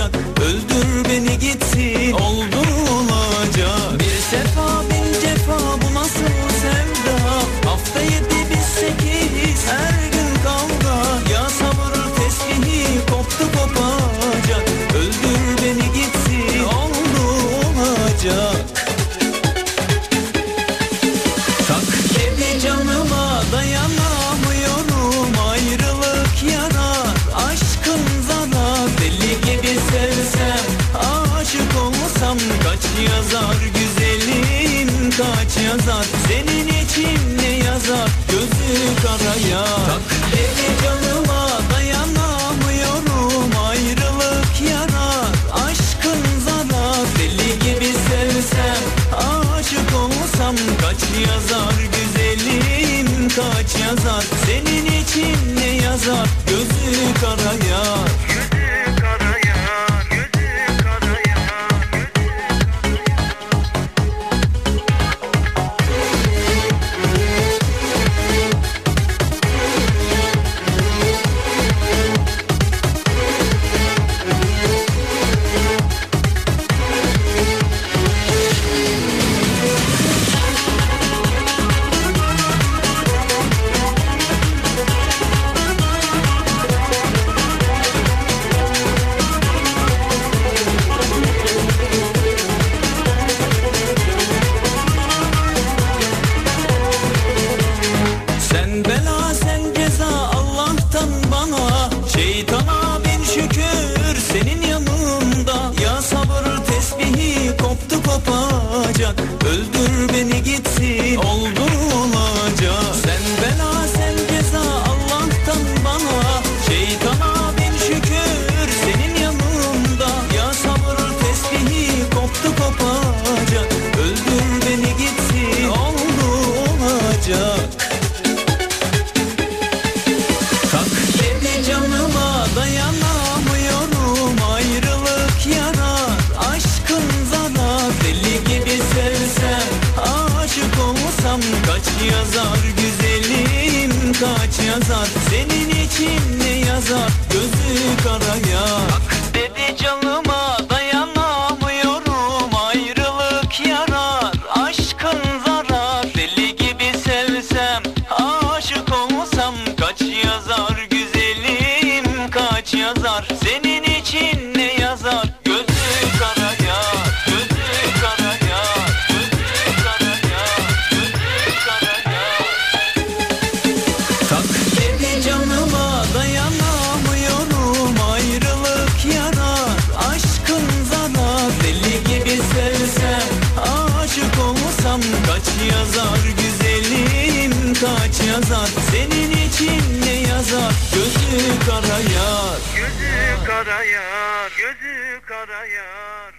kopacak. Öldür beni gitsin, oldu olacak. Bir sefa bin cefa, bu nasıl sevda? Hafta 7 biz 8, her gün kavga. Ya sabır tesbihi koptu kopacak. Öldür beni gitsin, oldu olacak. Tak dedi canıma, dayanamıyorum. Ayrılık yarar, aşkın zarar. Deli gibi sevsem, aşık olsam, kaç yazar güzelim, kaç yazar. Senin için ne yazar, gözü karaya. Tak dedi canıma, dayanamıyorum. Ayrılık yarar, aşkın zarar. Deli gibi sevsem, aşık olsam, kaç yazar güzelim, kaç yazar. Senin için ne yazar, gözü karaya. Sen bela sen ceza Allah'tan bana. Şeytana bin şükür senin yanında. Ya sabır tesbihi koptu kopacak. Öldür beni gitsin, oldu olacak. Sen bela sen ceza Allah'tan bana. Şeytana bin şükür senin yanında. Ya sabır tesbihi koptu kopacak. Öldür beni gitsin, oldu olacak. Canıma dayanamıyorum. Ayrılık yarar, aşkın zarar. Deli gibi sevsem, aşık olsam, kaç yazar güzelim, kaç yazar. Senin için ne yazar, gözü karaya. Bak dedi canıma, dayanamıyorum. Ayrılık yarar, aşkın zarar. Deli gibi sevsem, aşık olsam, kaç yazar kaç yazar. Senin için ne yazar, gözü karaya, gözü karaya, gözü karaya, gözü karaya. Tak dedi canıma, dayanamıyorum. Ayrılık yarar, aşkın zarar. Deli gibi sevsem, aşık olsam, kaç yazar güzelim, kaç yazar. Senin için ne yazar, gözü karaya. Gözü karaya, gözü karaya.